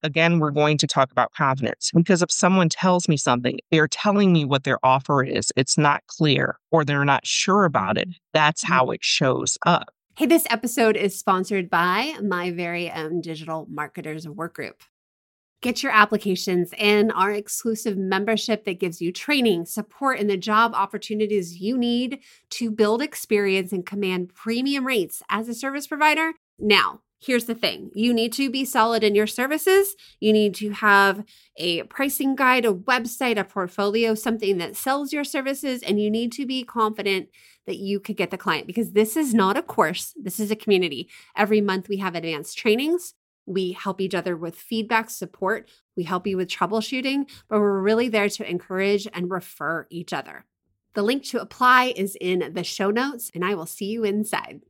again, we're going to talk about confidence because if someone tells me something, they're telling me what their offer is, it's not clear or they're not sure about it. That's how it shows up. Hey, this episode is sponsored by my very own Digital Marketers Workgroup. Get your applications in our exclusive membership that gives you training, support, and the job opportunities you need to build experience and command premium rates as a service provider. Now, here's the thing. You need to be solid in your services. You need to have a pricing guide, a website, a portfolio, something that sells your services, and you need to be confident that you could get the client because this is not a course. This is a community. Every month we have advanced trainings. We help each other with feedback, support. We help you with troubleshooting, but we're really there to encourage and refer each other. The link to apply is in the show notes, and I will see you inside.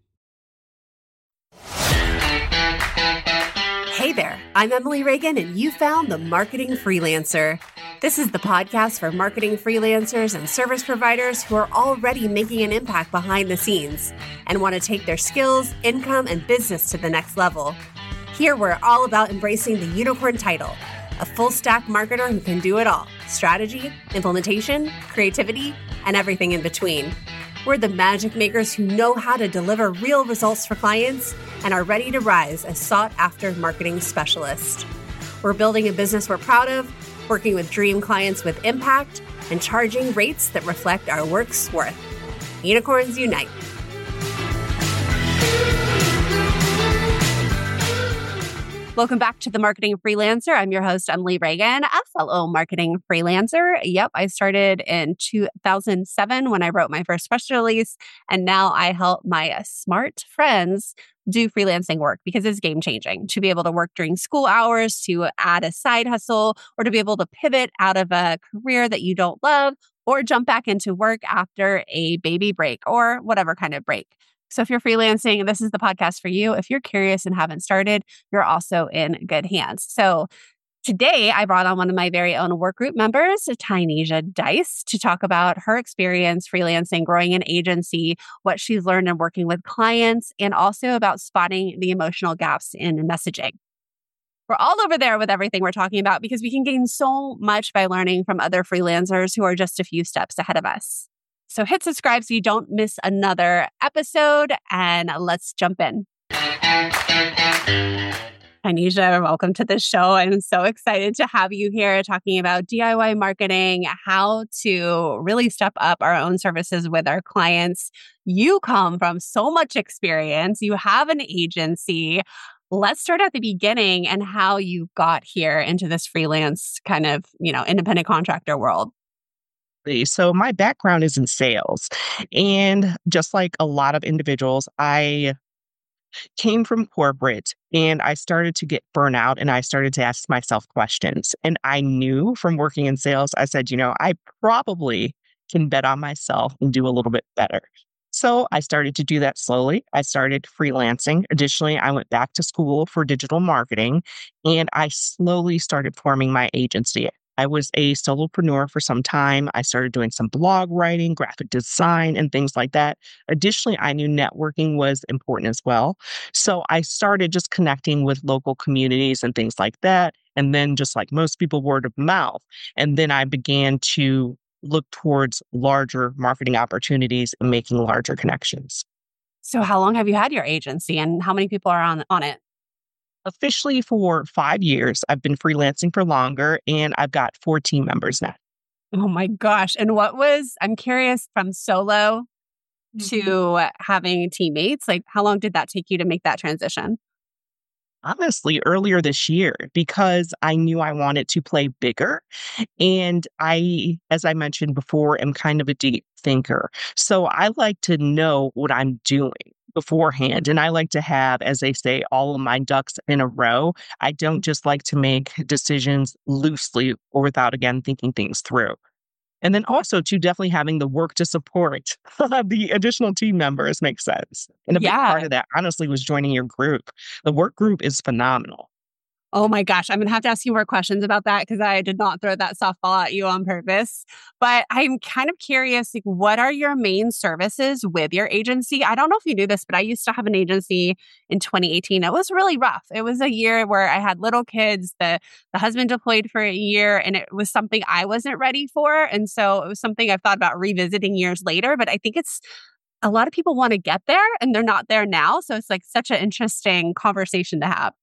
Hey there, I'm Emily Reagan, and you found The Marketing Freelancer. This is the podcast for marketing freelancers and service providers who are already making an impact behind the scenes and want to take their skills, income, and business to the next level. Here, we're all about embracing the unicorn title, a full-stack marketer who can do it all: strategy, implementation, creativity, and everything in between. We're the magic makers who know how to deliver real results for clients and are ready to rise as sought-after marketing specialists. We're building a business we're proud of, working with dream clients with impact, and charging rates that reflect our work's worth. Unicorns Unite. Welcome back to The Marketing Freelancer. I'm your host, Emily Reagan, a fellow marketing freelancer. Yep, I started in 2007 when I wrote my first press release, and now I help my smart friends do freelancing work because it's game changing to be able to work during school hours, to add a side hustle, or to be able to pivot out of a career that you don't love, or jump back into work after a baby break or whatever kind of break. So if you're freelancing, this is the podcast for you. If you're curious and haven't started, you're also in good hands. So today I brought on one of my very own work group members, Tynesia Dice, to talk about her experience freelancing, growing an agency, what she's learned in working with clients, and also about spotting the emotional gaps in messaging. We're all over there with everything we're talking about because we can gain so much by learning from other freelancers who are just a few steps ahead of us. So hit subscribe so you don't miss another episode, and let's jump in. Tynesia, welcome to the show. I'm so excited to have you here talking about DIY marketing, how to really step up our own services with our clients. You come from so much experience. You have an agency. Let's start at the beginning and how you got here into this freelance kind of, independent contractor world. So my background is in sales. And just like a lot of individuals, I came from corporate and I started to get burnout and I started to ask myself questions. And I knew from working in sales, I said, I probably can bet on myself and do a little bit better. So I started to do that slowly. I started freelancing. Additionally, I went back to school for digital marketing and I slowly started forming my agency. I was a solopreneur for some time. I started doing some blog writing, graphic design, and things like that. Additionally, I knew networking was important as well. So I started just connecting with local communities and things like that. And then just like most people, word of mouth. And then I began to look towards larger marketing opportunities and making larger connections. So how long have you had your agency and how many people are on it? Officially for 5 years. I've been freelancing for longer and I've got 4 team members now. Oh my gosh. And I'm curious, from solo to having teammates, like how long did that take you to make that transition? Honestly, earlier this year, because I knew I wanted to play bigger. And I, as I mentioned before, am kind of a deep thinker. So I like to know what I'm doing beforehand. And I like to have, as they say, all of my ducks in a row. I don't just like to make decisions loosely or without, again, thinking things through. And then also, too, definitely having the work to support the additional team members makes sense. And a big part of that, honestly, was joining your group. The work group is phenomenal. Oh my gosh, I'm going to have to ask you more questions about that because I did not throw that softball at you on purpose. But I'm kind of curious, like, what are your main services with your agency? I don't know if you knew this, but I used to have an agency in 2018. It was really rough. It was a year where I had little kids. The husband deployed for a year, and it was something I wasn't ready for. And so it was something I've thought about revisiting years later. But I think it's a lot of people want to get there and they're not there now. So it's like such an interesting conversation to have.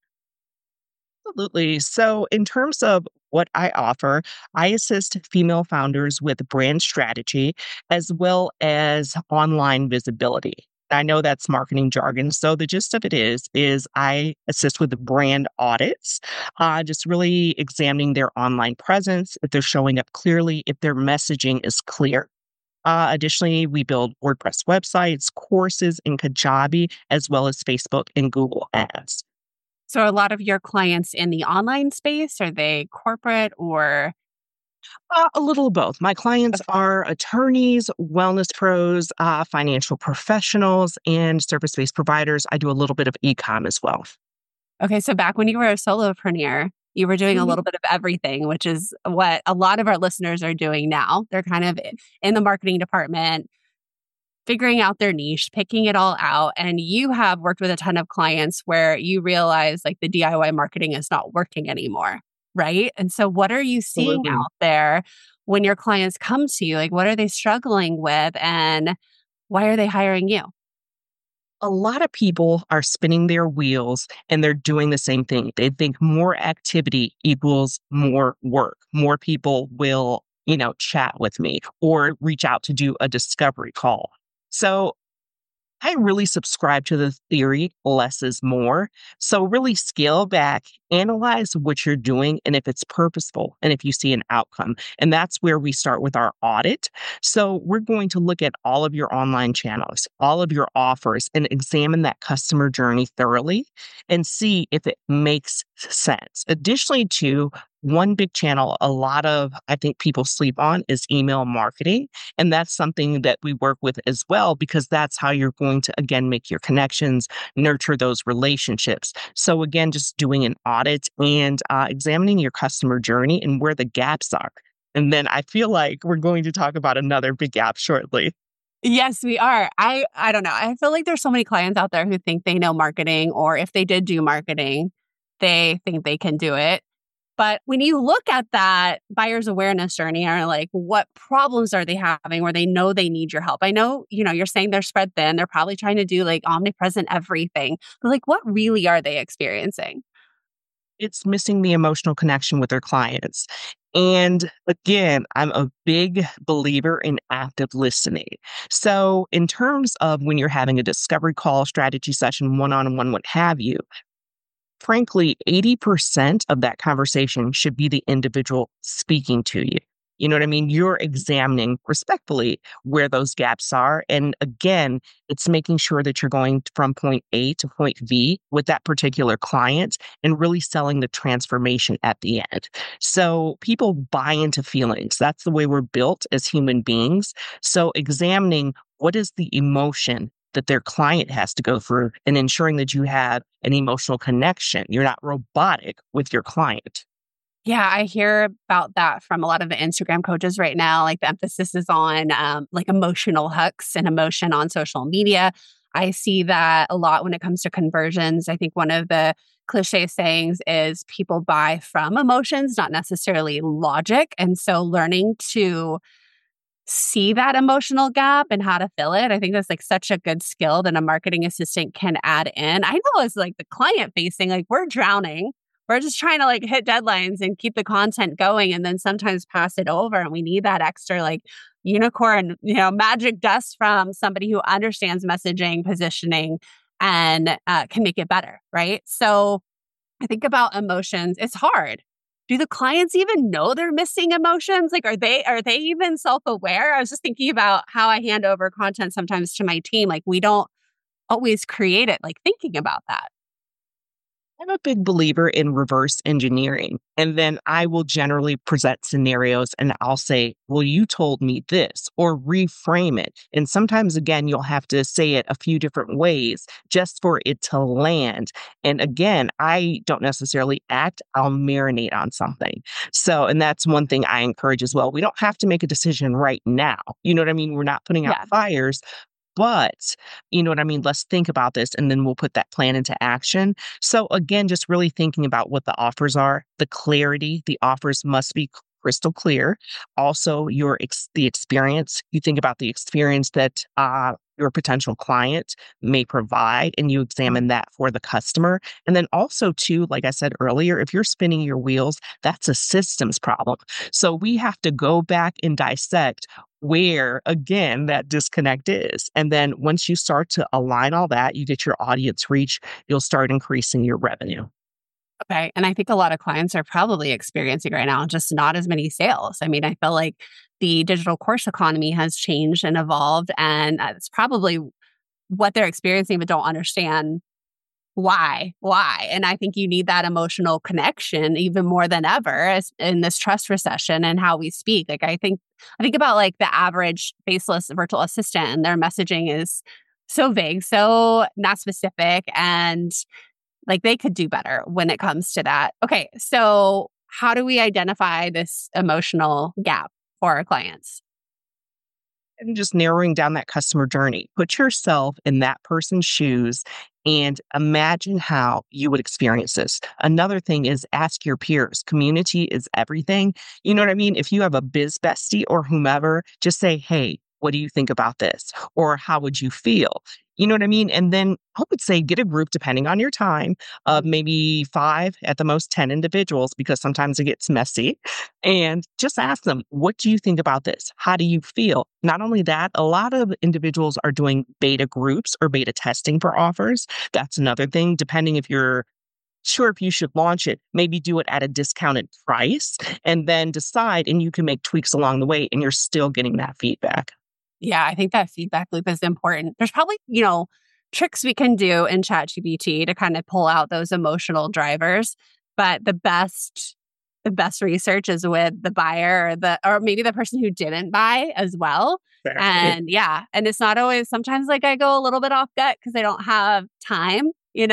Absolutely. So, in terms of what I offer, I assist female founders with brand strategy as well as online visibility. I know that's marketing jargon. So the gist of it is I assist with the brand audits, just really examining their online presence, if they're showing up clearly, if their messaging is clear. Additionally, we build WordPress websites, courses in Kajabi, as well as Facebook and Google Ads. So are a lot of your clients in the online space? Are they corporate or A little of both. My clients are attorneys, wellness pros, financial professionals, and service based providers. I do a little bit of e-com as well. okay, so back when you were a solopreneur, you were doing a Mhm. little bit of everything, which is what a lot of our listeners are doing now. They're kind of in the marketing department, figuring out their niche, picking it all out. And you have worked with a ton of clients where you realize like the DIY marketing is not working anymore, right? And so what are you seeing Absolutely. out there when your clients come to you? Like what are they struggling with and why are they hiring you? A lot of people are spinning their wheels and they're doing the same thing. They think more activity equals more work. More people will, chat with me or reach out to do a discovery call. So I really subscribe to the theory less is more. So really scale back, analyze what you're doing and if it's purposeful and if you see an outcome. And that's where we start with our audit. So we're going to look at all of your online channels, all of your offers and examine that customer journey thoroughly and see if it makes sense. Additionally to one big channel, a lot of I think people sleep on is email marketing. And that's something that we work with as well, because that's how you're going to, again, make your connections, nurture those relationships. So, again, just doing an audit and examining your customer journey and where the gaps are. And then I feel like we're going to talk about another big gap shortly. Yes, we are. I don't know. I feel like there's so many clients out there who think they know marketing or if they did do marketing, they think they can do it. But when you look at that buyer's awareness journey, are like, what problems are they having where they know they need your help? I know, you're saying they're spread thin. They're probably trying to do like omnipresent everything. But like, what really are they experiencing? It's missing the emotional connection with their clients. And again, I'm a big believer in active listening. So, in terms of when you're having a discovery call, strategy session, one on one, what have you, frankly, 80% of that conversation should be the individual speaking to you. You know what I mean? You're examining respectfully where those gaps are. And again, it's making sure that you're going from point A to point V with that particular client and really selling the transformation at the end. So people buy into feelings. That's the way we're built as human beings. So examining what is the emotion that their client has to go through and ensuring that you have an emotional connection. You're not robotic with your client. Yeah, I hear about that from a lot of the Instagram coaches right now. Like the emphasis is on like emotional hooks and emotion on social media. I see that a lot when it comes to conversions. I think one of the cliche sayings is people buy from emotions, not necessarily logic. And so learning to see that emotional gap and how to fill it. I think that's like such a good skill that a marketing assistant can add in. I know as like the client facing, like we're drowning. We're just trying to like hit deadlines and keep the content going and then sometimes pass it over. And we need that extra like unicorn, magic dust from somebody who understands messaging, positioning, and can make it better. Right. So I think about emotions. It's hard. Do the clients even know they're missing emotions? Like, are they even self-aware? I was just thinking about how I hand over content sometimes to my team. Like, we don't always create it, like thinking about that. I'm a big believer in reverse engineering. And then I will generally present scenarios and I'll say, well, you told me this, or reframe it. And sometimes, again, you'll have to say it a few different ways just for it to land. And again, I don't necessarily act, I'll marinate on something. So, and that's one thing I encourage as well. We don't have to make a decision right now. You know what I mean? We're not putting out Yeah. fires, but, you know what I mean? Let's think about this and then we'll put that plan into action. So again, just really thinking about what the offers are, the clarity, the offers must be crystal clear. Also, the experience. You think about the experience that your potential client may provide, and you examine that for the customer. And then also, too, like I said earlier, if you're spinning your wheels, that's a systems problem. So we have to go back and dissect where, again, that disconnect is. And then once you start to align all that, you get your audience reach, you'll start increasing your revenue. Okay. And I think a lot of clients are probably experiencing right now just not as many sales. I mean, I feel like the digital course economy has changed and evolved, and it's probably what they're experiencing, but don't understand why. And I think you need that emotional connection even more than ever as in this trust recession and how we speak. Like I think about like the average faceless virtual assistant, and their messaging is so vague, so not specific, and like they could do better when it comes to that. Okay, so how do we identify this emotional gap for our clients? And just narrowing down that customer journey. Put yourself in that person's shoes and imagine how you would experience this. Another thing is ask your peers. Community is everything. You know what I mean? If you have a biz bestie or whomever, just say, hey, what do you think about this? Or how would you feel? You know what I mean? And then I would say get a group, depending on your time, of maybe 5, at the most 10 individuals, because sometimes it gets messy. And just ask them, what do you think about this? How do you feel? Not only that, a lot of individuals are doing beta groups or beta testing for offers. That's another thing, depending if you're sure if you should launch it, maybe do it at a discounted price and then decide, and you can make tweaks along the way and you're still getting that feedback. Yeah, I think that feedback loop is important. There's probably, tricks we can do in ChatGPT to kind of pull out those emotional drivers, but the best research is with the buyer or maybe the person who didn't buy as well. Exactly. And yeah, and it's not always sometimes like I go a little bit off gut because I don't have time,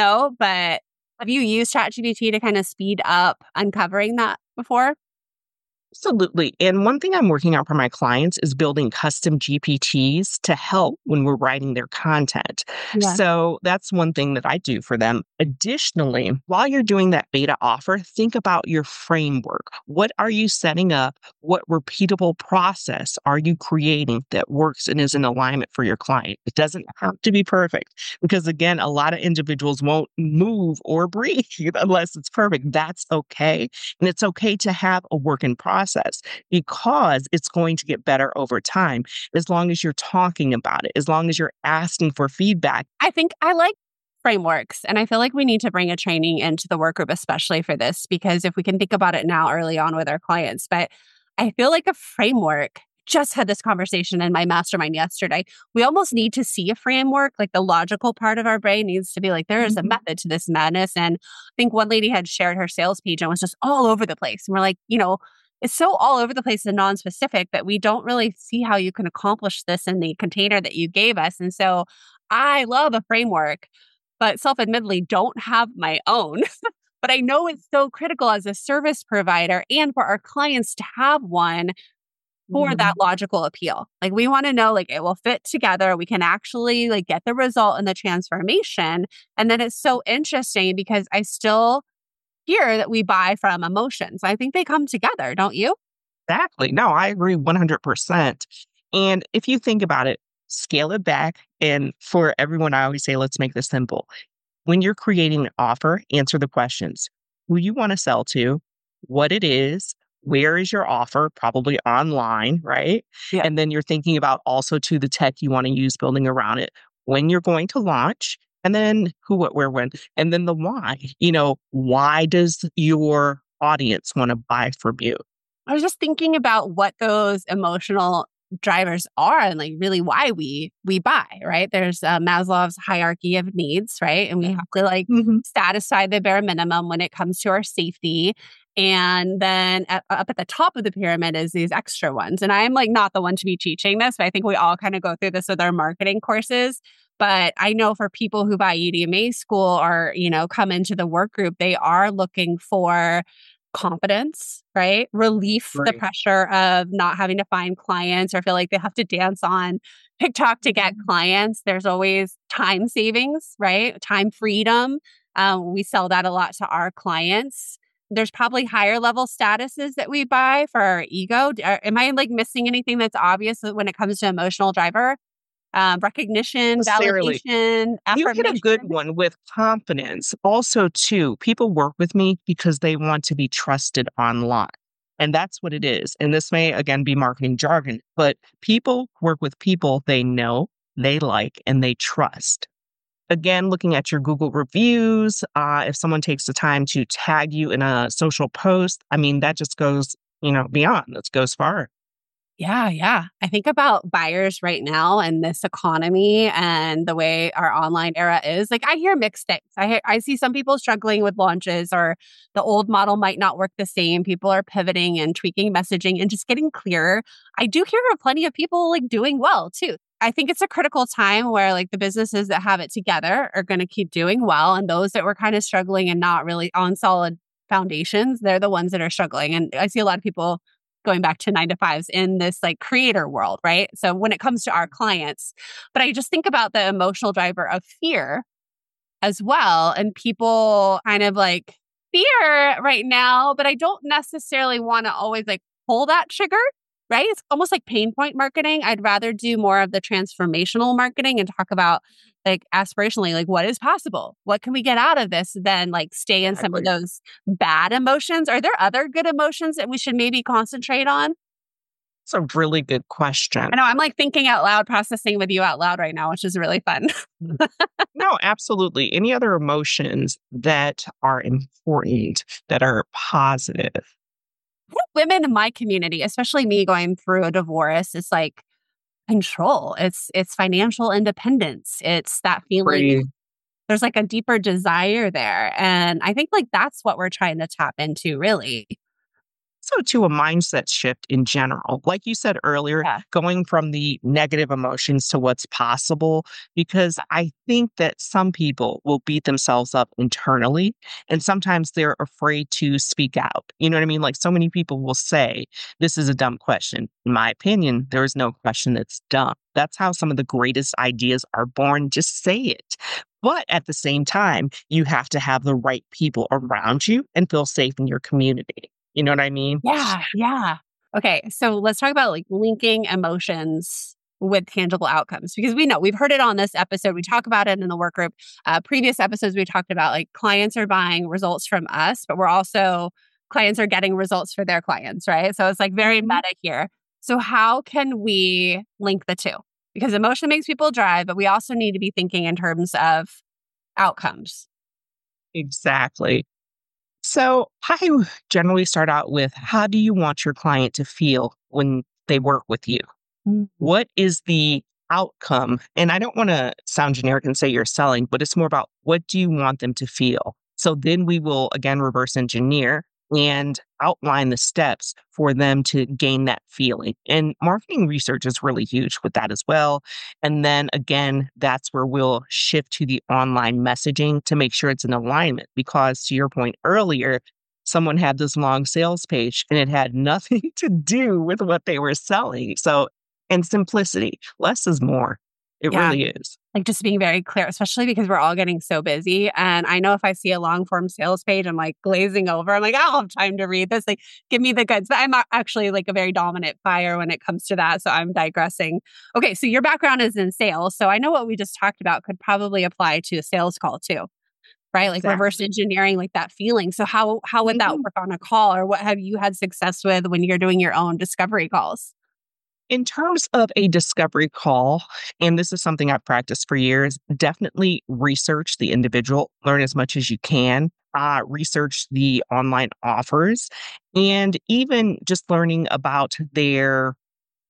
but have you used ChatGPT to kind of speed up uncovering that before? Absolutely. And one thing I'm working on for my clients is building custom GPTs to help when we're writing their content. Yeah. So that's one thing that I do for them. Additionally, while you're doing that beta offer, think about your framework. What are you setting up? What repeatable process are you creating that works and is in alignment for your client? It doesn't have to be perfect because, again, a lot of individuals won't move or breathe unless it's perfect. That's okay. And it's okay to have a work in process because it's going to get better over time as long as you're talking about it, as long as you're asking for feedback. I think I like frameworks, and I feel like we need to bring a training into the work group, especially for this, because if we can think about it now early on with our clients, but I feel like a framework. Just had this conversation in my mastermind yesterday. We almost need to see a framework, like the logical part of our brain needs to be like, there is a Mhm. method to this madness. And I think one lady had shared her sales page and was just all over the place. And we're like, it's so all over the place and non-specific that we don't really see how you can accomplish this in the container that you gave us. And so I love a framework, but self-admittedly don't have my own. But I know it's so critical as a service provider and for our clients to have one for that Mhm. logical appeal. Like we want to know like it will fit together. We can actually like get the result and the transformation. And then it's so interesting because I still hear that we buy from emotions. I think they come together, don't you? Exactly. No, I agree 100%. And if you think about it, scale it back. And for everyone, I always say, let's make this simple. When you're creating an offer, answer the questions: who you want to sell to, what it is, where is your offer, probably online, right? Yeah. And then you're thinking about also to the tech you want to use building around it, when you're going to launch, and then who, what, where, when, and then the why. Why does your audience want to buy from you? I was just thinking about what those emotional drivers are and like really why we buy, right? There's Maslow's hierarchy of needs, right? And we have to like Mhm. satisfy the bare minimum when it comes to our safety. And then up at the top of the pyramid is these extra ones. And I'm like not the one to be teaching this, but I think we all kind of go through this with our marketing courses. But I know for people who buy UDMA school or, come into the work group, they are looking for confidence, right? Relief, the Right. pressure of not having to find clients or feel like they have to dance on TikTok to get clients. There's always time savings, right? Time freedom. We sell that a lot to our clients. There's probably higher level statuses that we buy for our ego. Am I like missing anything that's obvious when it comes to emotional driver? Recognition, Necessarily. validation, You hit a good affirmation. one with confidence. Also, too, people work with me because they want to be trusted online. And that's what it is. And this may, again, be marketing jargon, but people work with people they know, they like, and they trust. Again, looking at your Google reviews, if someone takes the time to tag you in a social post, I mean, that just goes, beyond. That goes far. Yeah, yeah. I think about buyers right now and this economy and the way our online era is. Like I hear mixed things. I see some people struggling with launches or the old model might not work the same. People are pivoting and tweaking messaging and just getting clearer. I do hear of plenty of people like doing well too. I think it's a critical time where like the businesses that have it together are going to keep doing well and those that were kind of struggling and not really on solid foundations, they're the ones that are struggling. And I see a lot of people going back to 9 to 5s in this like creator world, right? So when it comes to our clients, but I just think about the emotional driver of fear as well. And people kind of like fear right now, but I don't necessarily want to always like pull that trigger, right? It's almost like pain point marketing. I'd rather do more of the transformational marketing and talk about like aspirationally, like what is possible? What can we get out of this? Than like stay in some of Exactly. those bad emotions. Are there other good emotions that we should maybe concentrate on? It's a really good question. I know I'm like thinking out loud, processing with you out loud right now, which is really fun. No, absolutely. Any other emotions that are important, that are positive? Women in my community, especially me going through a divorce, it's like control. It's financial independence. It's that feeling Right. there's like a deeper desire there. And I think like that's what we're trying to tap into, really. So, to a mindset shift in general, like you said earlier, Yeah. going from the negative emotions to what's possible, because I think that some people will beat themselves up internally and sometimes they're afraid to speak out. You know what I mean? Like so many people will say, this is a dumb question. In my opinion, there is no question that's dumb. That's how some of the greatest ideas are born. Just say it. But at the same time, you have to have the right people around you and feel safe in your community. You know what I mean? Yeah. Yeah. Okay. So let's talk about like linking emotions with tangible outcomes because we know we've heard it on this episode. We talk about it in the work group. Previous episodes, we talked about like clients are buying results from us, but we're also clients are getting results for their clients, right? So it's like very Mhm. meta here. So how can we link the two? Because emotion makes people drive, but we also need to be thinking in terms of outcomes. Exactly. So I generally start out with, how do you want your client to feel when they work with you? Mhm. What is the outcome? And I don't want to sound generic and say you're selling, but it's more about, what do you want them to feel? So then we will again reverse engineer and outline the steps for them to gain that feeling. And marketing research is really huge with that as well. And then again, that's where we'll shift to the online messaging to make sure it's in alignment. Because to your point earlier, someone had this long sales page and it had nothing to do with what they were selling. So, and simplicity, less is more. It Yeah. really is. Like just being very clear, especially because we're all getting so busy. And I know if I see a long form sales page, I'm like glazing over. I'm like, I don't have time to read this. Like, give me the goods. But actually like a very dominant buyer when it comes to that. So I'm digressing. Okay. So your background is in sales. So I know what we just talked about could probably apply to a sales call too, right? Like reverse Exactly. engineering, like that feeling. So how would that Mhm. work on a call or what have you had success with when you're doing your own discovery calls? In terms of a discovery call, and this is something I've practiced for years, definitely research the individual, learn as much as you can, research the online offers, and even just learning about their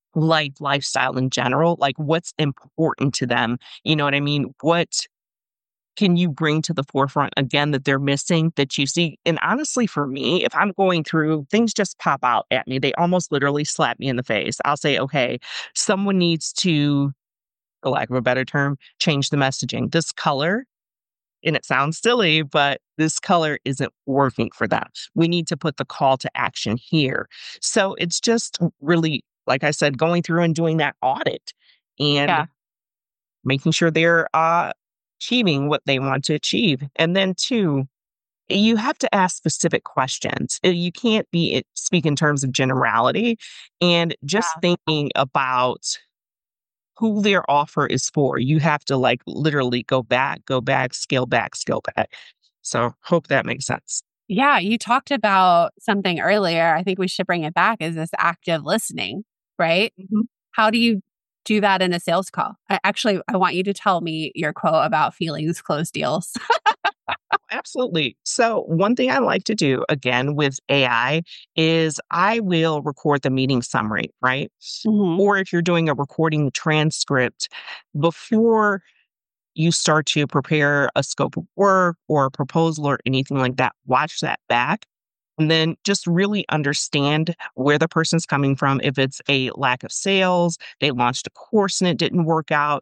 lifestyle in general, like what's important to them. You know what I mean? What can you bring to the forefront again that they're missing that you see? And honestly, for me, if I'm going through, things just pop out at me. They almost literally slap me in the face. I'll say, okay, someone needs to, for lack of a better term, change the messaging. This color, and it sounds silly, but this color isn't working for them. We need to put the call to action here. So it's just really, like I said, going through and doing that audit and Yeah. making sure they're achieving what they want to achieve. And then, two, you have to ask specific questions. You can't speak in terms of generality and just Yeah. thinking about who their offer is for. You have to like literally go back, scale back, scale back. So hope that makes sense. Yeah. You talked about something earlier. I think we should bring it back is this active listening, right? Mhm. How do you do that in a sales call? I want you to tell me your quote about feelings close deals. Absolutely. So, one thing I like to do again with AI is I will record the meeting summary, right? Hmm. Or if you're doing a recording transcript before you start to prepare a scope of work or a proposal or anything like that, watch that back and then just really understand where the person's coming from. If it's a lack of sales, they launched a course and it didn't work out,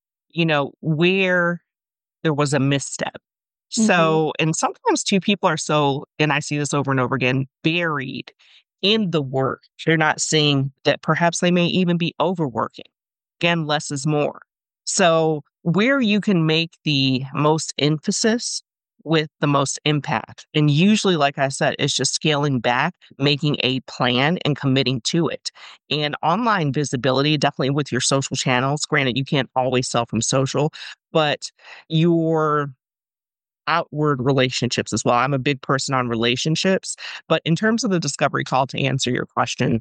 where there was a misstep. Hmm. So, and sometimes too, people are so, and I see this over and over again, buried in the work. They're not seeing that perhaps they may even be overworking. Again, less is more. So, where you can make the most emphasis with the most impact. And usually, like I said, it's just scaling back, making a plan and committing to it. And online visibility, definitely with your social channels. Granted, you can't always sell from social, but your outward relationships as well. I'm a big person on relationships, but in terms of the discovery call to answer your question,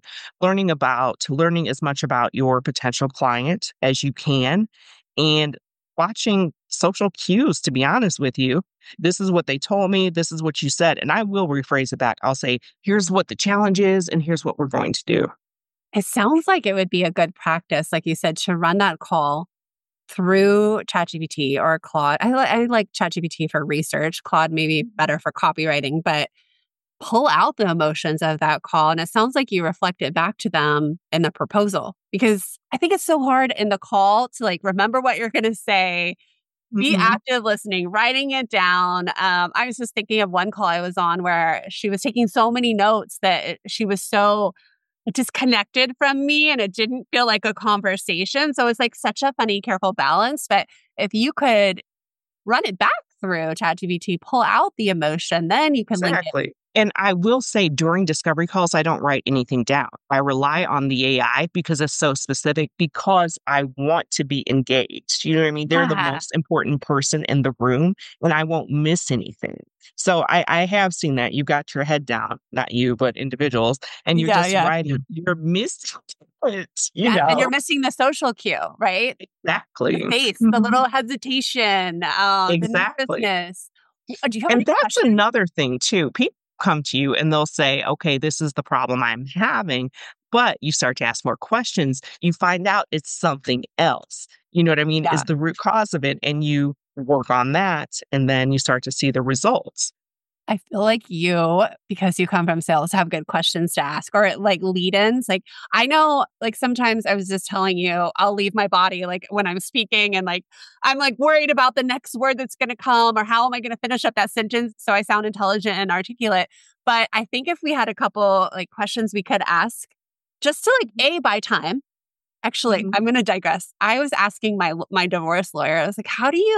learning as much about your potential client as you can and watching social cues, to be honest with you. This is what they told me, this is what you said, and I will rephrase it back. I'll say, here's what the challenge is and here's what we're going to do. It sounds like it would be a good practice, like you said, to run that call through ChatGPT or Claude. I like ChatGPT for research, Claude maybe better for copywriting, but pull out the emotions of that call. And it sounds like you reflect it back to them in the proposal because I think it's so hard in the call to like remember what you're going to say, be Mhm. active listening, writing it down. I was just thinking of one call I was on where she was taking so many notes that she was so disconnected from me and it didn't feel like a conversation. So it's like such a funny, careful balance. But if you could run it back through ChatGPT, pull out the emotion, then you can link it. Exactly. And I will say during discovery calls, I don't write anything down. I rely on the AI because it's so specific, because I want to be engaged. You know what I mean? They're the Yeah. most important person in the room and I won't miss anything. So I have seen that. You got your head down, not you, but individuals, and you're Yeah. just Yeah. writing. You're missing it, Yeah. And you're missing the social cue, right? The Exactly. face, the Mhm. little hesitation, the Exactly. nervousness. Do you have And any that's questions? another thing too. People come to you and they'll say, okay, this is the problem I'm having. But you start to ask more questions. You find out it's something else. You know what I mean? Is Yeah. the root cause of it. And you work on that. And then you start to see the results. I feel like you, because you come from sales, have good questions to ask or like lead ins. Like, I know, like, sometimes I was just telling you, I'll leave my body like when I'm speaking and like, I'm like worried about the next word that's going to come or how am I going to finish up that sentence so I sound intelligent and articulate. But I think if we had a couple like questions we could ask just to like buy time. Actually, Mhm. I'm going to digress. I was asking my divorce lawyer, I was like,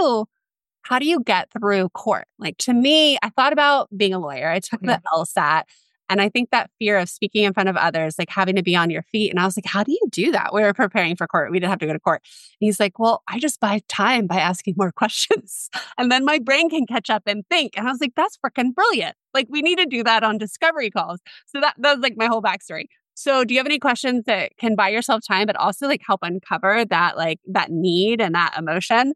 how do you get through court? Like to me, I thought about being a lawyer. I took the Mhm. LSAT and I think that fear of speaking in front of others, like having to be on your feet. And I was like, how do you do that? We were preparing for court. We didn't have to go to court. And he's like, well, I just buy time by asking more questions. And then my brain can catch up and think. And I was like, that's freaking brilliant. Like we need to do that on discovery calls. So that was like my whole backstory. So do you have any questions that can buy yourself time, but also like help uncover that like that need and that emotion?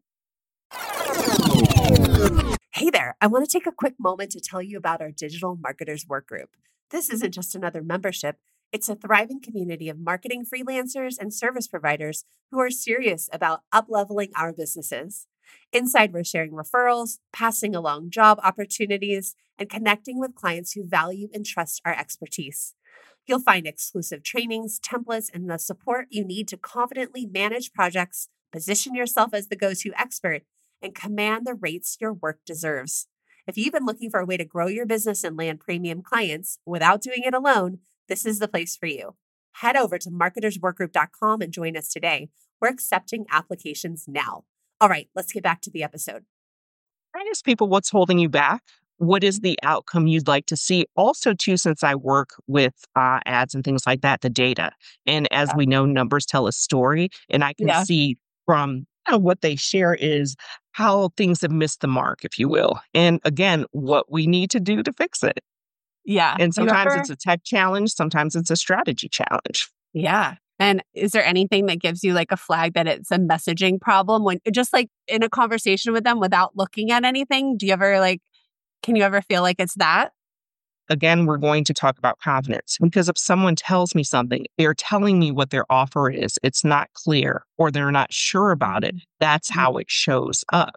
Hey there, I want to take a quick moment to tell you about our Digital Marketers Workgroup. This isn't just another membership, It's a thriving community of marketing freelancers and service providers who are serious about upleveling our businesses. Inside, we're sharing referrals, passing along job opportunities, and connecting with clients who value and trust our expertise. You'll find exclusive trainings, templates, and the support you need to confidently manage projects, position yourself as the go-to expert, and command the rates your work deserves. If you've been looking for a way to grow your business and land premium clients without doing it alone, this is the place for you. Head over to marketersworkgroup.com and join us today. We're accepting applications now. All right, let's get back to the episode. I ask people what's holding you back. What is the outcome you'd like to see? Also, too, since I work with ads and things like that, the data. And as we know, numbers tell a story. And I can see from what they share is how things have missed the mark, if you will. And again, what we need to do to fix it. Yeah. And sometimes it's a tech challenge. Sometimes it's a strategy challenge. Yeah. And is there anything that gives you like a flag that it's a messaging problem when just like in a conversation with them without looking at anything? Do you ever can you ever feel like it's that? Again, we're going to talk about confidence because if someone tells me something, they're telling me what their offer is. It's not clear or they're not sure about it. That's how it shows up.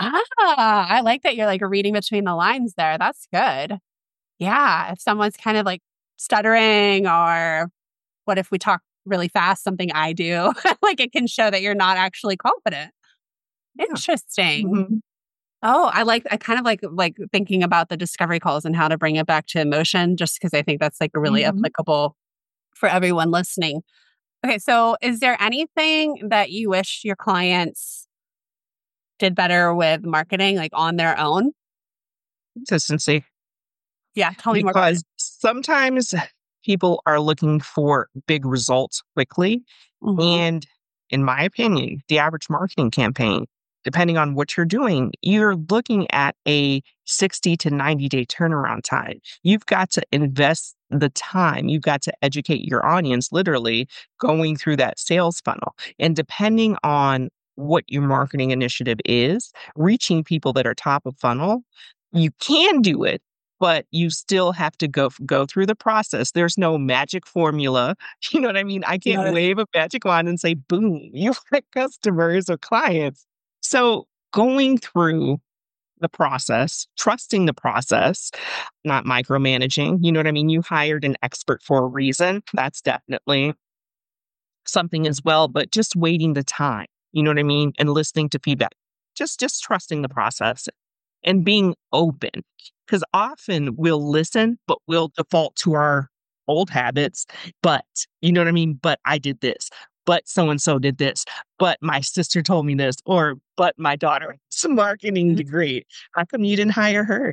I like that you're like reading between the lines there. That's good. Yeah. If someone's kind of like stuttering or what if we talk really fast, something I do, like it can show that you're not actually confident. Interesting. Mm-hmm. Oh, I kind of like thinking about the discovery calls and how to bring it back to emotion, just because I think that's like really applicable for everyone listening. Okay, so is there anything that you wish your clients did better with marketing, like on their own? Consistency. Yeah, tell me more about it. Because sometimes people are looking for big results quickly. And in my opinion, the average marketing campaign, depending on what you're doing, you're looking at a 60 to 90-day turnaround time. You've got to invest the time. You've got to educate your audience, literally going through that sales funnel. And depending on what your marketing initiative is, reaching people that are top of funnel, you can do it, but you still have to go through the process. There's no magic formula. You know what I mean? I can't wave a magic wand and say, boom, you have customers or clients. So going through the process, trusting the process, not micromanaging, you know what I mean? You hired an expert for a reason. That's definitely something as well, but just waiting the time, you know what I mean? And listening to feedback, just trusting the process and being open. Because often we'll listen, but we'll default to our old habits. But, you know what I mean? But I did this. But so-and-so did this. But my sister told me this. Or, but my daughter has a marketing degree. How come you didn't hire her?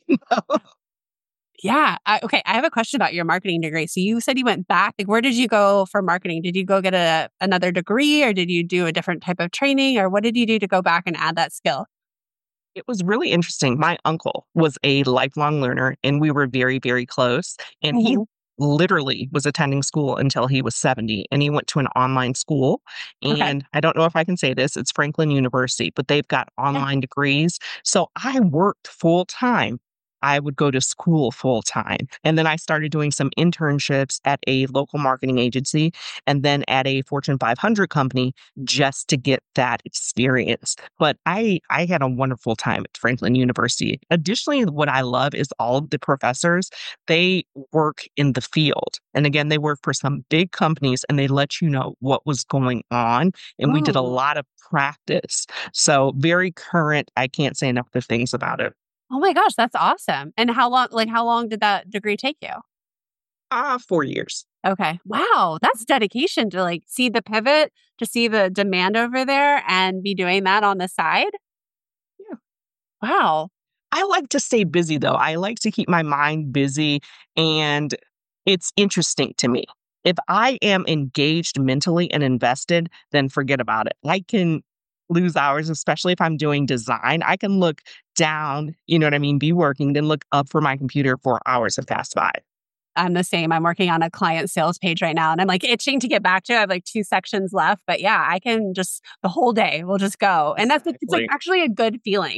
Yeah. Okay. I have a question about your marketing degree. So you said you went back. Like, where did you go for marketing? Did you go get another degree or did you do a different type of training or what did you do to go back and add that skill? It was really interesting. My uncle was a lifelong learner and we were very, very close. And he literally was attending school until he was 70 and he went to an online school. And I don't know if I can say this, it's Franklin University, but they've got online degrees. So I worked full time. I would go to school full time. And then I started doing some internships at a local marketing agency and then at a Fortune 500 company just to get that experience. But I had a wonderful time at Franklin University. Additionally, what I love is all of the professors, they work in the field. And again, they work for some big companies and they let you know what was going on. And we did a lot of practice. So very current. I can't say enough good things about it. Oh my gosh, that's awesome. And how long did that degree take you? 4 years. Okay. Wow. That's dedication to like see the pivot, to see the demand over there and be doing that on the side. Yeah. Wow. I like to stay busy though. I like to keep my mind busy and it's interesting to me. If I am engaged mentally and invested, then forget about it. I can lose hours, especially if I'm doing design. I can look down, you know what I mean, be working, then look up for my computer for hours have passed by. I'm the same. I'm working on a client sales page right now and I'm like itching to get back to it. I have like 2 sections left, but yeah, I can just the whole day will just go. And it's like actually a good feeling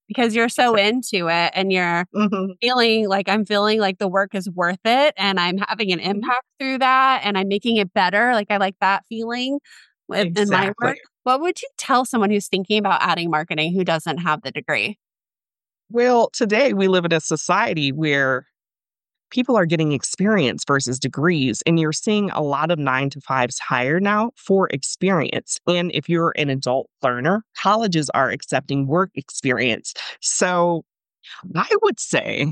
because you're so into it and you're Mhm, I'm feeling like the work is worth it and I'm having an mhm. impact through that and I'm making it better. Like I like that feeling in my Exactly. work. What would you tell someone who's thinking about adding marketing who doesn't have the degree? Well, today we live in a society where people are getting experience versus degrees, and you're seeing a lot of 9 to 5s hire now for experience. And if you're an adult learner, colleges are accepting work experience. So I would say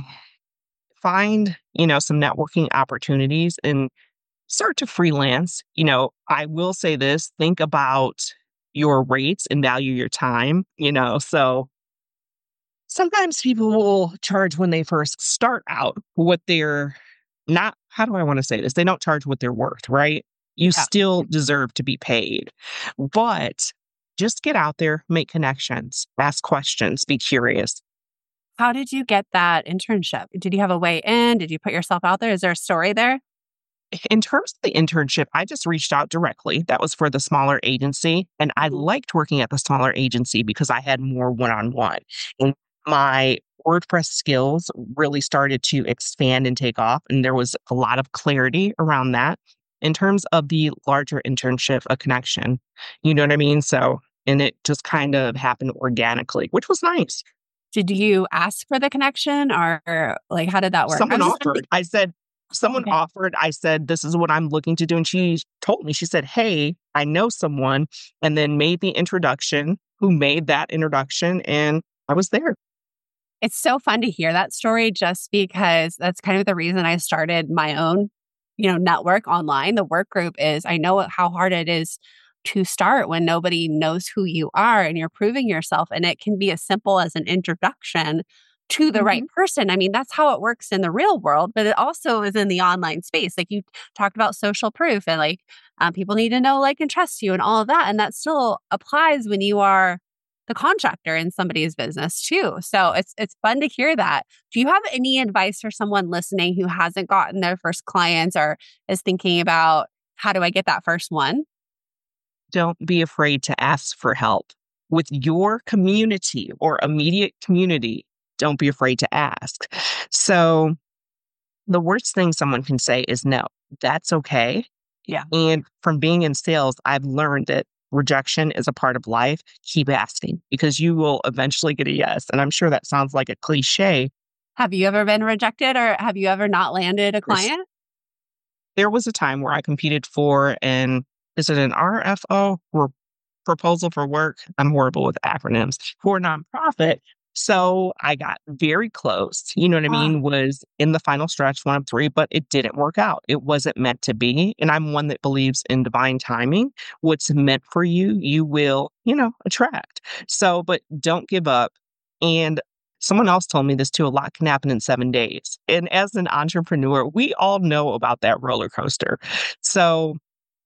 find, some networking opportunities and start to freelance. I will say this, think about your rates and value your time, so sometimes people will charge when they first start out what they're not, how do I want to say this? They don't charge what they're worth, right? You Yeah. still deserve to be paid. But just get out there, make connections, ask questions, be curious. How did you get that internship? Did you have a way in? Did you put yourself out there? Is there a story there? In terms of the internship, I just reached out directly. That was for the smaller agency. And I Mhm. liked working at the smaller agency because I had more one on one. And my WordPress skills really started to expand and take off. And there was a lot of clarity around that. In terms of the larger internship, a connection, you know what I mean? So, and it just kind of happened organically, which was nice. Did you ask for the connection or like how did that work? I Someone was just thinking. offered. Someone Okay. offered. I said, "This is what I'm looking to do." And she told me, she said, "Hey, I know someone," and then made the introduction, who made that introduction, and I was there. It's so fun to hear that story just because that's kind of the reason I started my own, network online. The work group is I know how hard it is to start when nobody knows who you are and you're proving yourself. And it can be as simple as an introduction to the right Mhm. person. I mean, that's how it works in the real world, but it also is in the online space. Like you talked about social proof and people need to know, like, and trust you and all of that. And that still applies when you are the contractor in somebody's business too. So it's fun to hear that. Do you have any advice for someone listening who hasn't gotten their first clients or is thinking about how do I get that first one? Don't be afraid to ask for help. With your community or immediate community, don't be afraid to ask. So, the worst thing someone can say is no. That's okay. Yeah. And from being in sales, I've learned that rejection is a part of life. Keep asking because you will eventually get a yes. And I'm sure that sounds like a cliche. Have you ever been rejected or have you ever not landed a There's, client? there was a time where I competed for an, is it an RFO? Proposal for work. I'm horrible with acronyms for a nonprofit. So I got very close, you know what I Ah, mean? Was in the final stretch, one of three, but it didn't work out. It wasn't meant to be. And I'm one that believes in divine timing. What's meant for you, you will, attract. So, but don't give up. And someone else told me this too, a lot can happen in 7 days. And as an entrepreneur, we all know about that roller coaster. So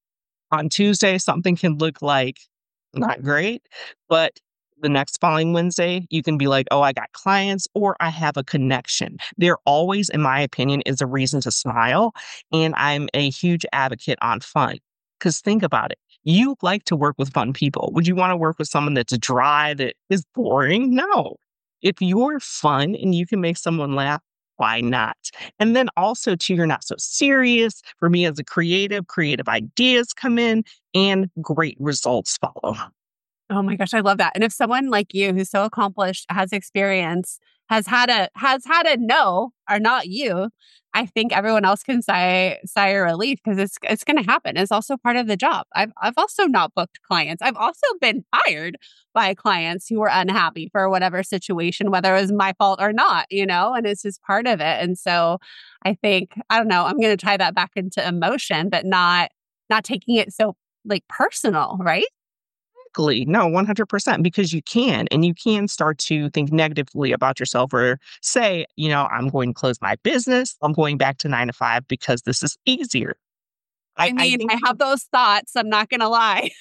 on Tuesday, something can look like not great, but the next following Wednesday, you can be like, oh, I got clients or I have a connection. There always, in my opinion, is a reason to smile. And I'm a huge advocate on fun. Because think about it. You like to work with fun people. Would you want to work with someone that's dry, that is boring? No. If you're fun and you can make someone laugh, why not? And then also, too, you're not so serious. For me as a creative ideas come in and great results follow. oh my gosh, I love that. And if someone like you who's so accomplished, has experience, has had a no or not you, I think everyone else can sigh a relief because it's going to happen. It's also part of the job. I've also not booked clients. I've also been fired by clients who were unhappy for whatever situation, whether it was my fault or not, and it's just part of it. And so I think I don't know. I'm going to tie that back into emotion, but not taking it so like personal, right? Exactly. No, 100%, because you can, and you can start to think negatively about yourself or say, I'm going to close my business. I'm going back to 9 to 5 because this is easier. I I mean, think I have those thoughts, I'm not gonna lie.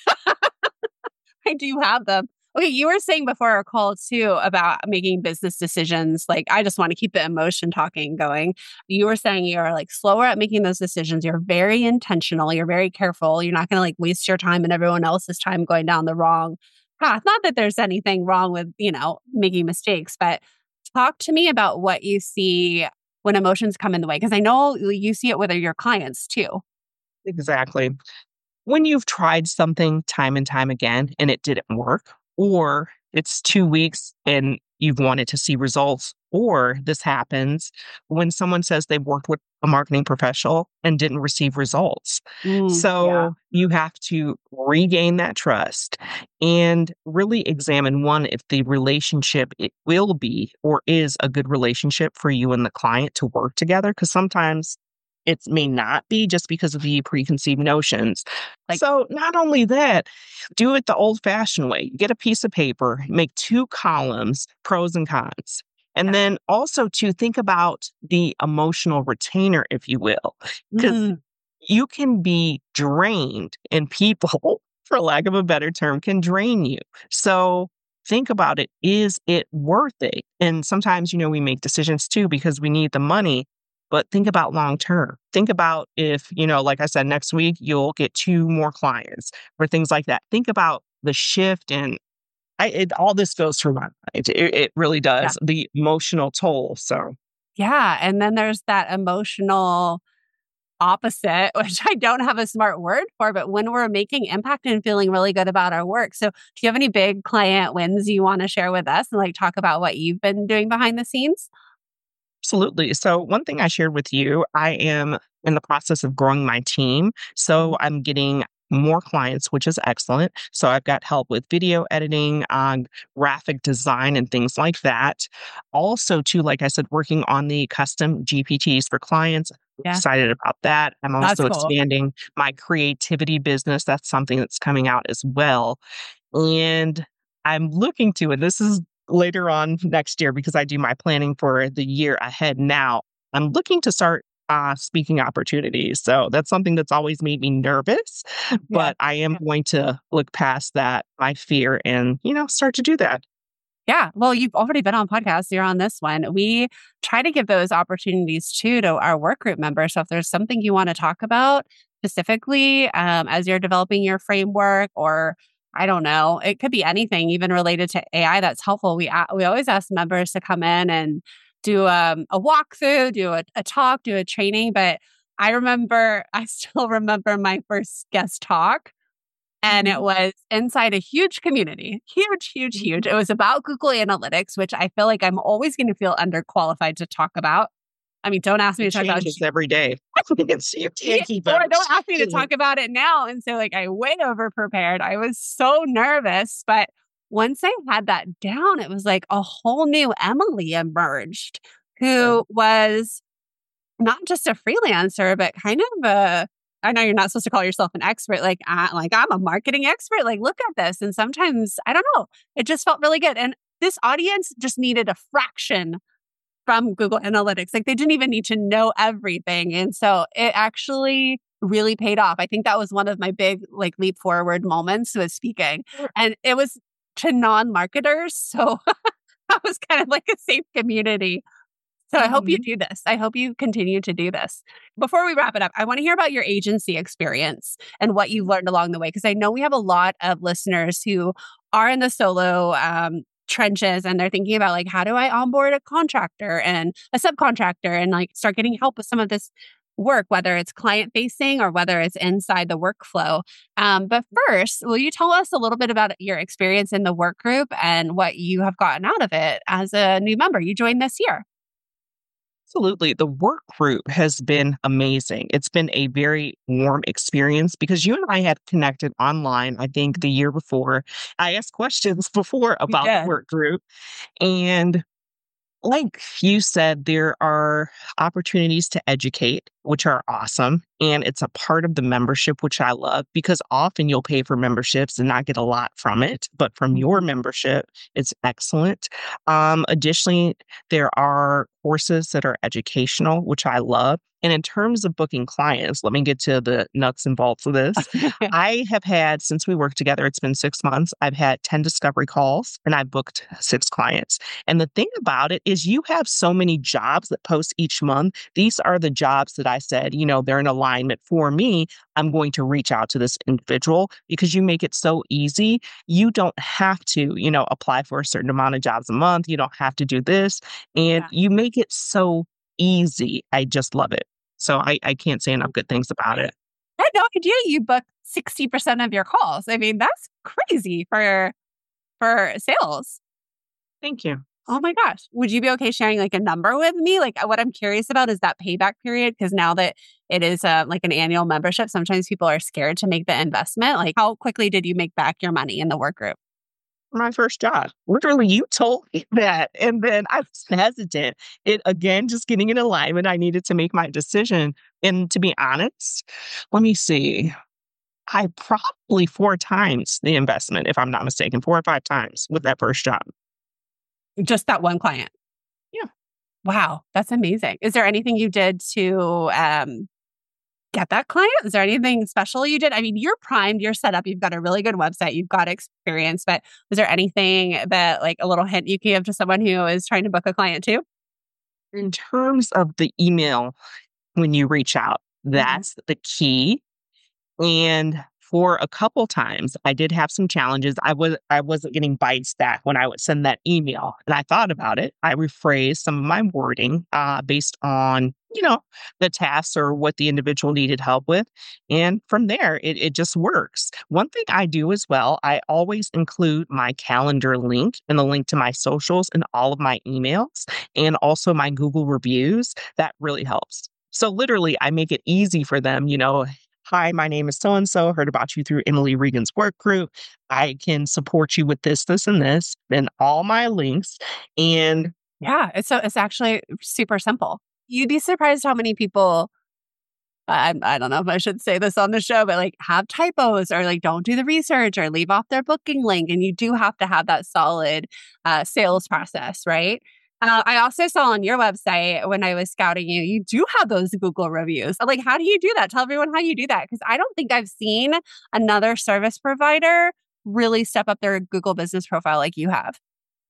I do have them. Okay, you were saying before our call too about making business decisions. Like, I just want to keep the emotion talking going. You were saying you're like slower at making those decisions. You're very intentional. You're very careful. You're not going to like waste your time and everyone else's time going down the wrong Not that there's anything wrong with, making mistakes, but talk to me about what you see when emotions come in the way. Because I know you see it with your clients too. Exactly. When you've tried something time and time again and it didn't work, or it's 2 weeks and you've wanted to see results, or this happens when someone says they've worked with a marketing professional and didn't receive results. Yeah. So you have to regain that trust and really examine one, if the relationship it will be or is a good relationship for you and the client to work together. Because sometimes it may not be just because of the preconceived notions. Like, So, not only that, do it the old fashioned way. Get a piece of paper, make 2 columns, pros and cons. And yeah. then also to think about the emotional retainer, if you will, because Mm, you can be drained and people, for lack of a better term, can drain you. So think about it. Is it worth it? And sometimes, we make decisions too because we need the money, but think about long term. Think about if, like I said, next week you'll get 2 more clients or things like that. Think about the shift and all this goes through my mind. It really yeah. does. The emotional toll. So Yeah. And then there's that emotional opposite, which I don't have a smart word for, but when we're making impact and feeling really good about our work. So, do you have any big client wins you want to share with us and talk about what you've been doing behind the scenes? absolutely. So, one thing I shared with you, I am in the process of growing my team. So, I'm getting more clients, which is excellent. So, I've got help with video editing, graphic design, and things like that. Also, too, like I said, working on the custom GPTs for clients. Yeah, Excited about that. I'm that's also cool. expanding my creativity business. That's something that's coming out as well. And I'm looking to, and this is later on next year because I do my planning for the year ahead now. I'm looking to start speaking opportunities. So that's something that's always made me nervous, Yeah. but I am going to look past that, my fear, and, start to do that. Yeah. Well, you've already been on podcasts. You're on this one. We try to give those opportunities too to our work group members. So if there's something you want to talk about specifically as you're developing your framework, or I don't know, it could be anything, even related to AI that's helpful. We always ask members to come in and do a walkthrough, do a talk, do a training. But I still remember my first guest talk, and it was inside a huge community, huge, huge, huge. It was about Google Analytics, which I feel like I'm always going to feel underqualified to talk about. I mean, don't ask me It to talk about changes every day. You can't keep or up. don't ask me to talk about it now. And so, I way over prepared. I was so nervous, but once I had that down, it was like a whole new Emily emerged, who was not just a freelancer, but kind of I know you're not supposed to call yourself an expert, I'm a marketing expert. Like, look at this. And sometimes, I don't know, it just felt really good. And this audience just needed a fraction from Google Analytics. Like, they didn't even need to know everything. And so it actually really paid off. I think that was one of my big leap forward moments with speaking. And it was to non-marketers. So that was kind of like a safe community. So I hope you do this. I hope you continue to do this. Before we wrap it up, I want to hear about your agency experience and what you've learned along the way, because I know we have a lot of listeners who are in the solo trenches and they're thinking about how do I onboard a contractor and a subcontractor and start getting help with some of this work, whether it's client facing or whether it's inside the workflow. But first, will you tell us a little bit about your experience in the work group and what you have gotten out of it as a new member? You joined this year. Absolutely. The work group has been amazing. It's been a very warm experience because you and I had connected online, I think the year before. I asked questions before You about the did. work group. And like you said, there are opportunities to educate, which are awesome. And it's a part of the membership, which I love because often you'll pay for memberships and not get a lot from it. But from your Mhm. membership, it's excellent. Additionally, there are courses that are educational, which I love. And in terms of booking clients, let me get to the nuts and bolts of this. I have had, since we worked together, it's been 6 months, I've had 10 discovery calls and I've booked 6 clients. And the thing about it is you have so many jobs that post each month. These are the jobs that I I said, they're in alignment for me, I'm going to reach out to this individual because you make it so easy. You don't have to, apply for a certain amount of jobs a month. You don't have to do this. And Yeah. you make it so easy. I just love it. So I can't say enough good things about it. I had no idea you book 60% of your calls. I mean, that's crazy for sales. Thank you. Oh my gosh. Would you be okay sharing like a number with me? Like what I'm curious about is that payback period. Because now that it is like an annual membership, sometimes people are scared to make the investment. Like how quickly did you make back your money in the work group? My first job. Literally, you told me that. And then I was hesitant. It again, just getting in alignment. I needed to make my decision. And to be honest, let me see. I probably 4 times the investment, if I'm not mistaken, 4 or 5 times with that first job. Just that one client. Yeah. Wow. That's amazing. Is there anything you did to get that client? Is there anything special you did? I mean, you're primed, you're set up, you've got a really good website, you've got experience, but was there anything that like a little hint you can give to someone who is trying to book a client too? In terms of the email, when you reach out, Mhm. that's the key. And for a couple times, I did have some challenges. I wasn't getting bites back when I would send that email, and I thought about it. I rephrased some of my wording based on the tasks or what the individual needed help with, and from there, it just works. One thing I do as well, I always include my calendar link and the link to my socials and all of my emails, and also my Google reviews. That really helps. So literally, I make it easy for them. Hi, my name is so and so. Heard about you through Emily Regan's work group. I can support you with this, this, and this, and all my links. And Yeah, it's actually super simple. You'd be surprised how many people I don't know if I should say this on the show, but like have typos or like don't do the research or leave off their booking link. And you do have to have that solid sales process, right? I also saw on your website when I was scouting you, you do have those Google reviews. Like, how do you do that? Tell everyone how you do that. Because I don't think I've seen another service provider really step up their Google business profile like you have.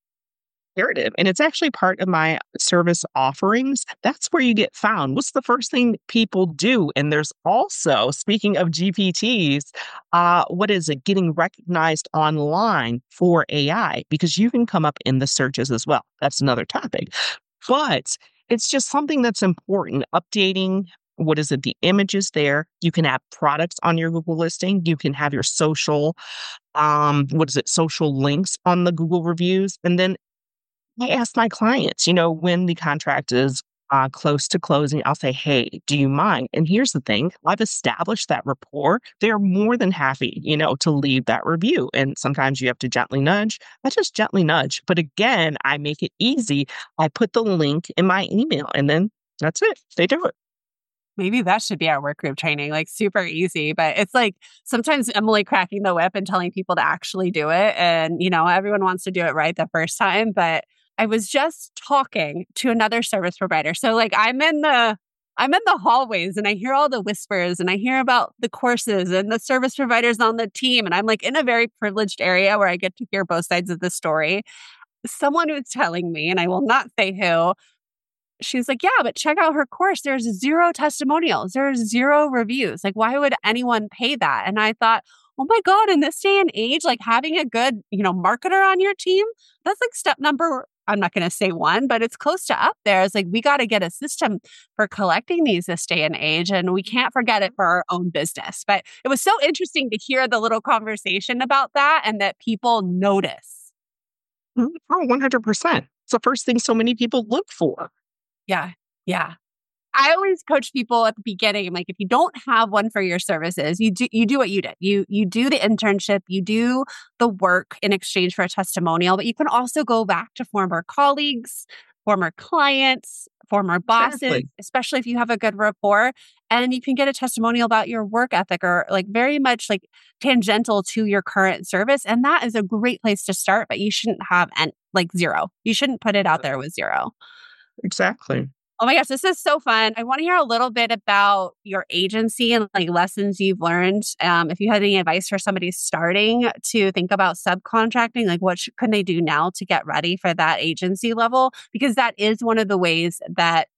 narrative, and it's actually part of my service offerings. That's where you get found. What's the first thing people do? And there's also, speaking of GPTs, what is it? Getting recognized online for AI because you can come up in the searches as well. That's another topic. But it's just something that's important. Updating, what is it? The images there. You can have products on your Google listing. You can have your social, what is it? Social links on the Google reviews. And then I ask my clients, when the contract is close to closing, I'll say, hey, do you mind? And here's the thing, I've established that rapport. They're more than happy, to leave that review. And sometimes you have to gently nudge. I just gently nudge. But again, I make it easy. I put the link in my email and then that's it. They do it. Maybe that should be our work group training, like super easy. But it's like sometimes Emily cracking the whip and telling people to actually do it. And, everyone wants to do it right the first time. But I was just talking to another service provider. So like I'm in the hallways and I hear all the whispers and I hear about the courses and the service providers on the team. And I'm like in a very privileged area where I get to hear both sides of the story. Someone was telling me, and I will not say who, she's like, yeah, but check out her course. There's 0 testimonials. There's 0 reviews. Like, why would anyone pay that? And I thought, oh my God, in this day and age, like having a good, marketer on your team, that's like step number, I'm not going to say 1, but it's close to up there. It's like, we got to get a system for collecting these this day and age. And we can't forget it for our own business. But it was so interesting to hear the little conversation about that and that people notice. Oh, 100%. It's the first thing so many people look for. Yeah. Yeah. I always coach people at the beginning. I'm like, if you don't have one for your services, you do what you did. You do the internship, you do the work in exchange for a testimonial, but you can also go back to former colleagues, former clients, former bosses, Exactly. especially if you have a good rapport, and you can get a testimonial about your work ethic or like very much like tangential to your current service. And that is a great place to start, but you shouldn't have like 0. You shouldn't put it out there with 0. Exactly. Oh my gosh, this is so fun. I want to hear a little bit about your agency and like lessons you've learned. If you had any advice for somebody starting to think about subcontracting, like what can they do now to get ready for that agency level? Because that is one of the ways that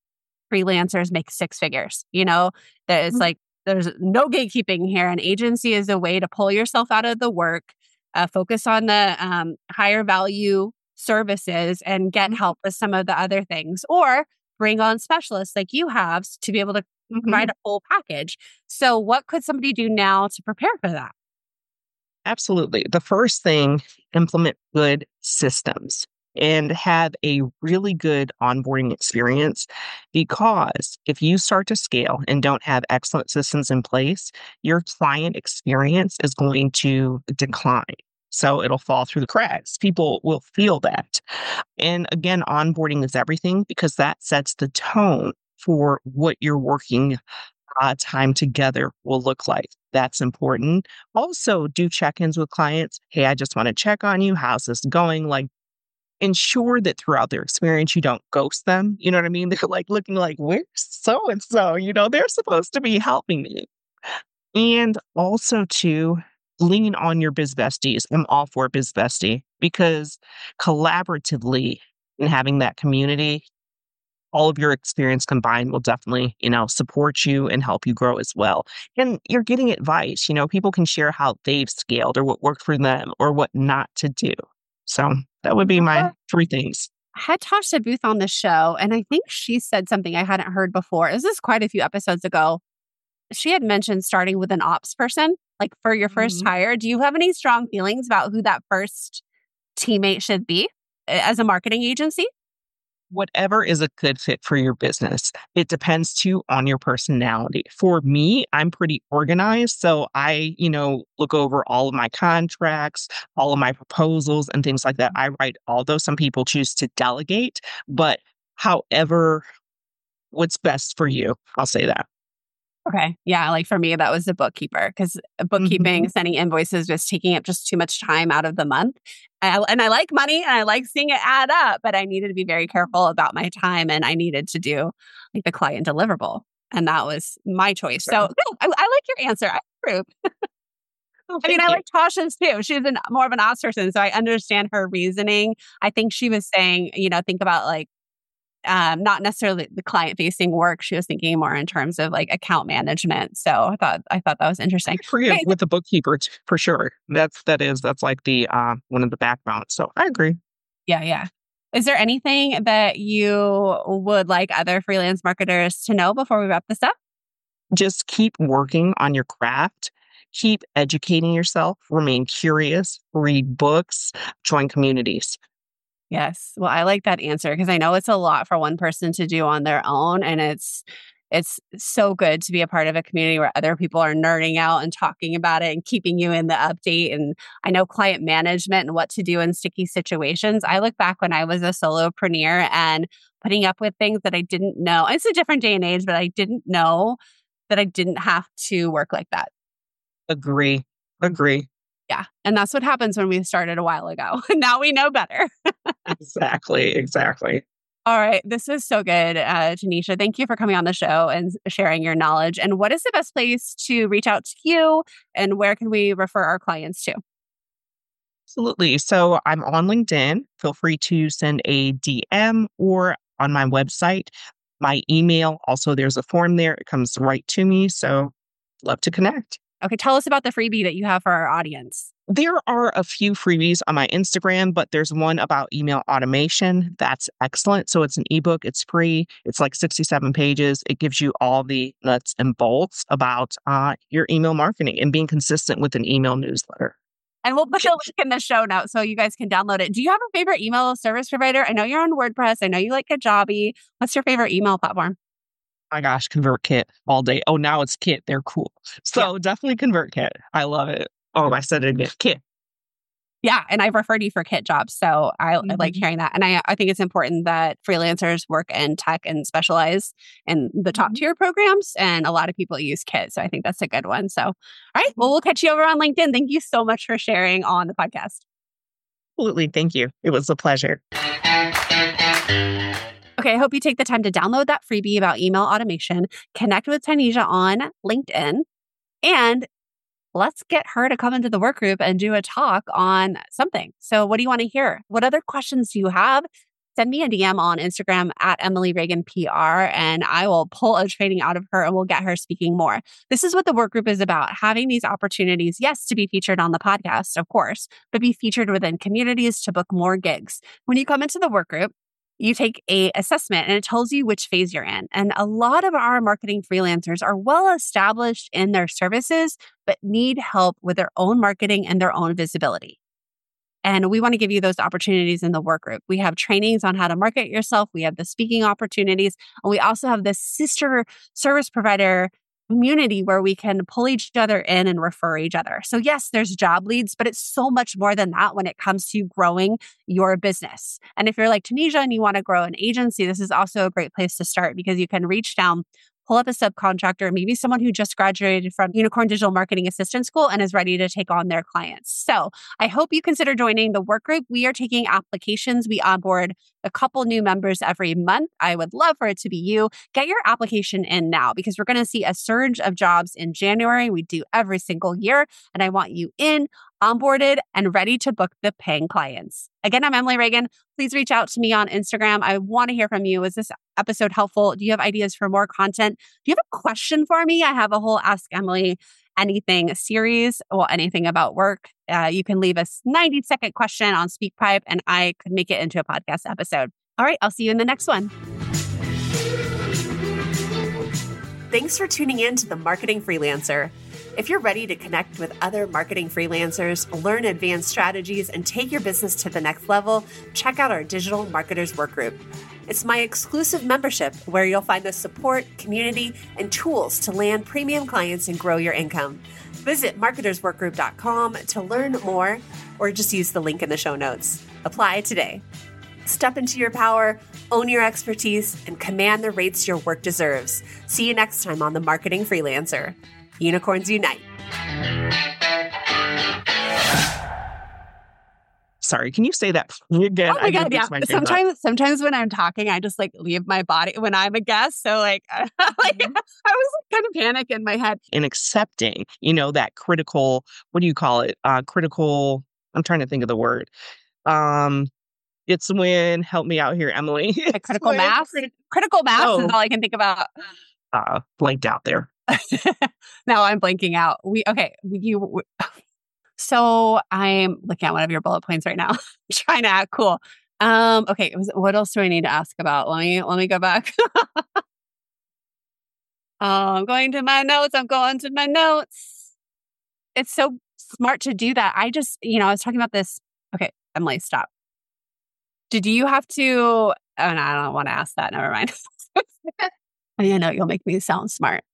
freelancers make six figures. That it's like there's no gatekeeping here. An agency is a way to pull yourself out of the work, focus on the higher value services and get help with some of the other things, or bring on specialists like you have to be able to provide a full package. So what could somebody do now to prepare for that? Absolutely. The first thing, implement good systems and have a really good onboarding experience, because if you start to scale and don't have excellent systems in place, your client experience is going to decline. So it'll fall through the cracks. People will feel that. And again, onboarding is everything because that sets the tone for what your working time together will look like. That's important. Also, do check-ins with clients. Hey, I just want to check on you. How's this going? Like, ensure that throughout their experience, you don't ghost them. You know what I mean? They're like looking like, where's so and so? They're supposed to be helping me. And also to lean on your biz besties. I'm all for biz bestie because collaboratively and having that community, all of your experience combined will definitely, support you and help you grow as well. And you're getting advice. People can share how they've scaled or what worked for them or what not to do. So that would be my three things. I had Tasha Booth on the show, and I think she said something I hadn't heard before. This is quite a few episodes ago. She had mentioned starting with an ops person, like for your first hire. Do you have any strong feelings about who that first teammate should be as a marketing agency? Whatever is a good fit for your business. It depends too on your personality. For me, I'm pretty organized. So I, look over all of my contracts, all of my proposals and things like that. I write all those. Some people choose to delegate, but however, what's best for you, I'll say that. Okay. Yeah. Like for me, that was the bookkeeper because bookkeeping, sending invoices was taking up just too much time out of the month. And I like money and I like seeing it add up, but I needed to be very careful about my time and I needed to do like the client deliverable. And that was my choice. So I like your answer. I approve. I like Tasha's too. She's more of an ops person. So I understand her reasoning. I think she was saying, think about like, not necessarily the client facing work. She was thinking more in terms of like account management. So I thought that was interesting. I agree with the bookkeeper for sure. That's like the one of the backbones. So I agree. Yeah. Is there anything that you would like other freelance marketers to know before we wrap this up? Just keep working on your craft. Keep educating yourself. Remain curious. Read books. Join communities. Yes. Well, I like that answer because I know it's a lot for one person to do on their own. And it's so good to be a part of a community where other people are nerding out and talking about it and keeping you in the update. And I know client management and what to do in sticky situations. I look back when I was a solopreneur and putting up with things that I didn't know. It's a different day and age, but I didn't know that I didn't have to work like that. Agree. Yeah. And that's what happens when we started a while ago. Now we know better. Exactly. All right. This was so good, Tanisha. Thank you for coming on the show and sharing your knowledge. And what is the best place to reach out to you and where can we refer our clients to? Absolutely. So I'm on LinkedIn. Feel free to send a DM or on my website. My email, also there's a form there. It comes right to me. So love to connect. Okay, tell us about the freebie that you have for our audience. There are a few freebies on my Instagram, but there's one about email automation. That's excellent. So it's an ebook. It's free. It's like 67 pages. It gives you all the nuts and bolts about your email marketing and being consistent with an email newsletter. And we'll put the link in the show notes so you guys can download it. Do you have a favorite email service provider? I know you're on WordPress. I know you like Kajabi. What's your favorite email platform? My gosh, ConvertKit all day. Oh, now it's Kit. They're cool. So definitely ConvertKit. I love it. Oh, I said it again. Kit. Yeah. And I've referred you for Kit jobs. So I like hearing that. And I think it's important that freelancers work in tech and specialize in the top tier programs. And a lot of people use Kit. So I think that's a good one. So, all right. Well, we'll catch you over on LinkedIn. Thank you so much for sharing on the podcast. Absolutely. Thank you. It was a pleasure. Okay, I hope you take the time to download that freebie about email automation, connect with Tanisha on LinkedIn, and let's get her to come into the work group and do a talk on something. So what do you want to hear? What other questions do you have? send me a DM on Instagram at Emily Reagan PR, and I will pull a training out of her and we'll get her speaking more. This is what the work group is about, having these opportunities, yes, to be featured on the podcast, of course, but be featured within communities to book more gigs. When you come into the work group, you take a assessment and it tells you which phase you're in. And a lot of our marketing freelancers are well established in their services, but need help with their own marketing and their own visibility. And we want to give you those opportunities in the work group. We have trainings on how to market yourself. We have the speaking opportunities. And we also have this sister service provider community where we can pull each other in and refer each other. So yes, there's job leads, but it's so much more than that when it comes to growing your business. And if you're like Tanisha and you want to grow an agency, this is also a great place to start because you can reach down, pull up a subcontractor, maybe someone who just graduated from Unicorn Digital Marketing Assistant School and is ready to take on their clients. So I hope you consider joining the work group. We are taking applications. We onboard a couple new members every month. I would love for it to be you. Get your application in now because we're going to see a surge of jobs in January. We do every single year. And I want you in, onboarded, and ready to book the paying clients. Again, I'm Emily Reagan. Please reach out to me on Instagram. I want to hear from you. Was this episode helpful? Do you have ideas for more content? Do you have a question for me? I have a whole Ask Emily Anything series, well, anything about work. You can leave a 90-second question on SpeakPipe and I could make it into a podcast episode. All right, I'll see you in the next one. Thanks for tuning in to The Marketing Freelancer. If you're ready to connect with other marketing freelancers, learn advanced strategies, and take your business to the next level, check out our Digital Marketers Workgroup. It's my exclusive membership where you'll find the support, community, and tools to land premium clients and grow your income. Visit marketersworkgroup.com to learn more or just use the link in the show notes. Apply today. Step into your power, own your expertise, and command the rates your work deserves. See you next time on The Marketing Freelancer. Unicorns Unite. Sorry, can you say that again? Oh my God, yeah. Sometimes when I'm talking, I just like leave my body when I'm a guest. So I was kind of panic in my head. And accepting, that critical, what do you call it? Critical, I'm trying to think of the word. It's when, help me out here, Emily. Critical mass? Critical mass is all I can think about. Blanked out there. Now I'm blanking out. So I'm looking at one of your bullet points right now, trying to act cool. Okay. What else do I need to ask about? Let me go back. I'm going to my notes. It's so smart to do that. I just, I was talking about this. Okay. Emily, stop. Did you have to, oh no, I don't want to ask that. Never mind. I know you'll make me sound smart.